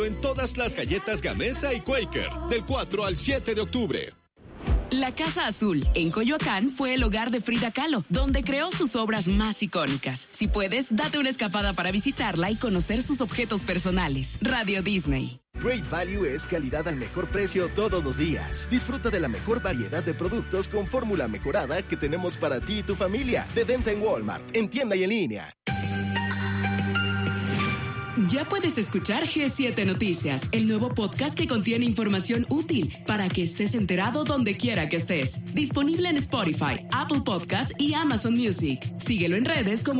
En todas las galletas Gamesa y Quaker, del 4 al 7 de octubre. La Casa Azul, en Coyoacán, fue el hogar de Frida Kahlo, donde creó sus obras más icónicas. Si puedes, date una escapada para visitarla y conocer sus objetos personales. Radio Disney. Great Value es calidad al mejor precio todos los días. Disfruta de la mejor variedad de productos con fórmula mejorada que tenemos para ti y tu familia. De venta en Walmart, en tienda y en línea. Ya puedes escuchar G7 Noticias, el nuevo podcast que contiene información útil para que estés enterado donde quiera que estés. Disponible en Spotify, Apple Podcasts y Amazon Music. Síguelo en redes como